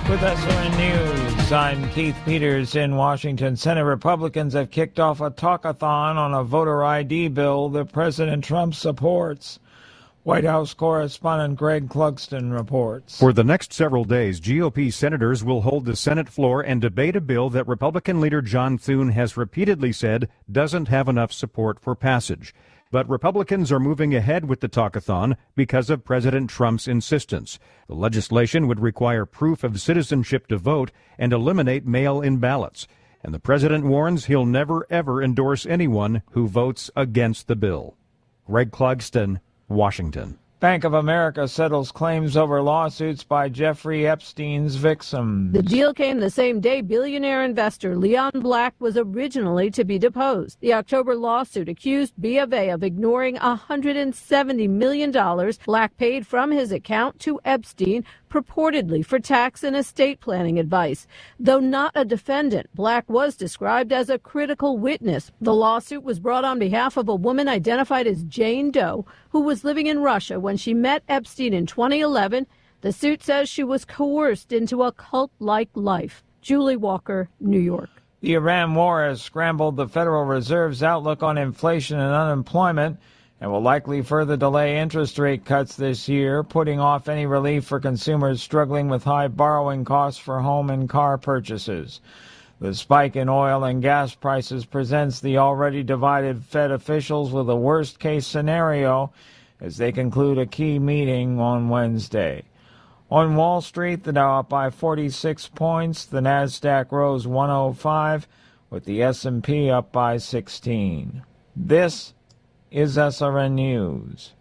With SRN News, I'm Keith Peters in Washington. Senate Republicans have kicked off a talkathon on a voter ID bill that President Trump supports. White House correspondent Greg Clugston reports. For the next several days, GOP senators will hold the Senate floor and debate a bill that Republican leader John Thune has repeatedly said doesn't have enough support for passage. But Republicans are moving ahead with the talkathon because of President Trump's insistence. The legislation would require proof of citizenship to vote and eliminate mail-in ballots. And the president warns he'll never, ever endorse anyone who votes against the bill. Greg Clugston, Washington. Bank of America settles claims over lawsuits by Jeffrey Epstein's victims. The deal came the same day billionaire investor Leon Black was originally to be deposed. The October lawsuit accused B of A of ignoring $170 million Black paid from his account to Epstein, purportedly for tax and estate planning advice. Though not a defendant, Black was described as a critical witness. The lawsuit was brought on behalf of a woman identified as Jane Doe, who was living in Russia when she met Epstein in 2011. The suit says she was coerced into a cult-like life. Julie Walker, New York. The Iran war has scrambled the Federal Reserve's outlook on inflation and unemployment and will likely further delay interest rate cuts this year, putting off any relief for consumers struggling with high borrowing costs for home and car purchases. The spike in oil and gas prices presents the already divided Fed officials with a worst-case scenario as they conclude a key meeting on Wednesday. On Wall Street, the Dow up by 46 points, the Nasdaq rose 105, with the S&P up by 16. This is SRN News.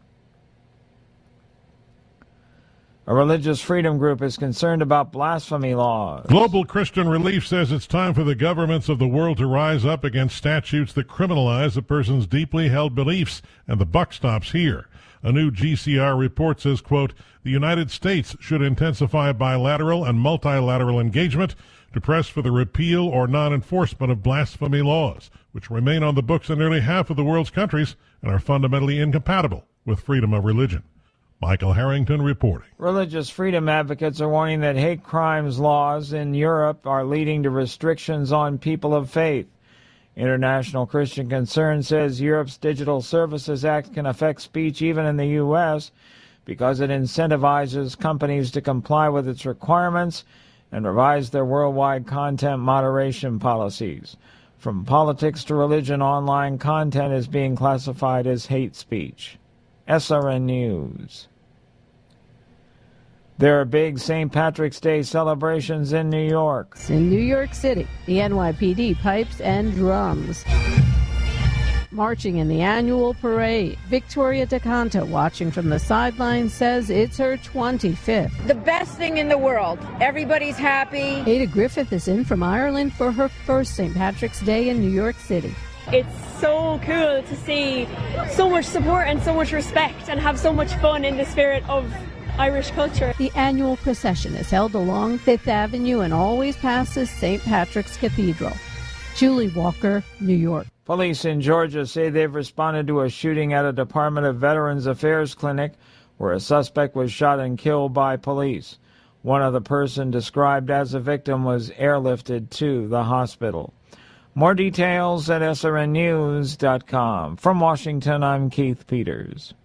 A religious freedom group is concerned about blasphemy laws. Global Christian Relief says it's time for the governments of the world to rise up against statutes that criminalize a person's deeply held beliefs, and the buck stops here. A new GCR report says, quote, the United States should intensify bilateral and multilateral engagement to press for the repeal or non-enforcement of blasphemy laws, which remain on the books in nearly half of the world's countries and are fundamentally incompatible with freedom of religion. Michael Harrington reporting. Religious freedom advocates are warning that hate crimes laws in Europe are leading to restrictions on people of faith. International Christian Concern says Europe's Digital Services Act can affect speech even in the U.S. because it incentivizes companies to comply with its requirements and revise their worldwide content moderation policies. From politics to religion, online content is being classified as hate speech. SRN News. There are big St. Patrick's Day celebrations in New York. In New York City, the NYPD pipes and drums. Marching in the annual parade. Victoria DeCanto, watching from the sidelines, says it's her 25th. The best thing in the world. Everybody's happy. Ada Griffith is in from Ireland for her first St. Patrick's Day in New York City. It's so cool to see so much support and so much respect and have so much fun in the spirit of Irish culture. The annual procession is held along Fifth Avenue and always passes St. Patrick's Cathedral. Julie Walker, New York. Police in Georgia say they've responded to a shooting at a Department of Veterans Affairs clinic where a suspect was shot and killed by police. One other person described as a victim was airlifted to the hospital. More details at srnnews.com. From Washington, I'm Keith Peters.